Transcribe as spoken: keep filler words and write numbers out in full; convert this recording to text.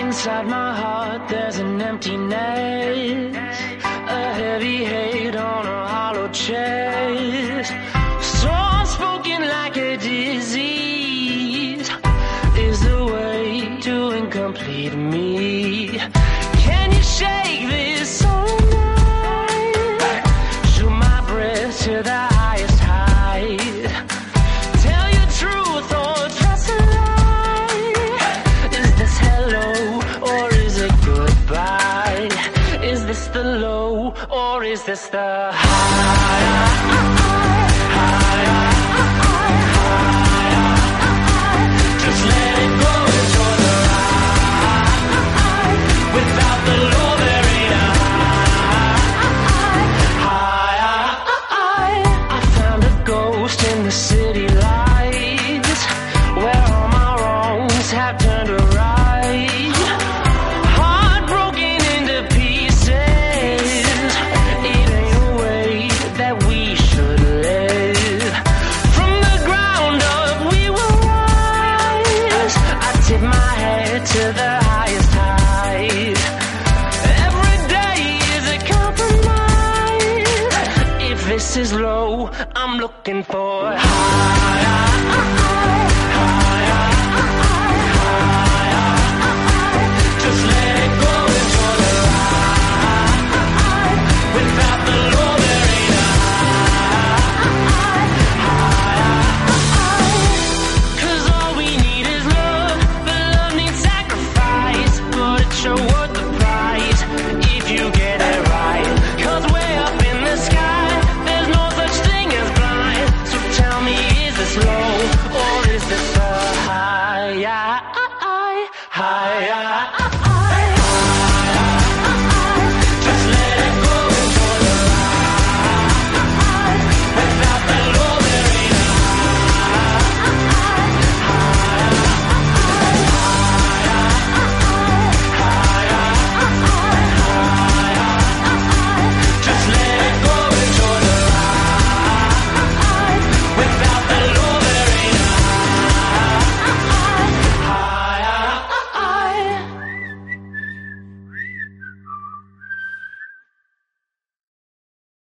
Inside my heart there's an emptiness, a heavy hate on a hollow chest. So spoken like a disease is the way to incomplete me. Can you shake this soul night? Shoot my breath to the highest height. Tell your truth or trust a lie. Is this hello or is it goodbye? Is this the low or is this the high? Just let it go, enjoy the ride. Without the low there ain't a high. I found a ghost in the city lights, where all my wrongs have turned to right. Heartbroken into pieces, it ain't a way that we should live. From the ground up we will rise. I tip my head to the highest height. Every day is a compromise. If this is low, I'm looking for high.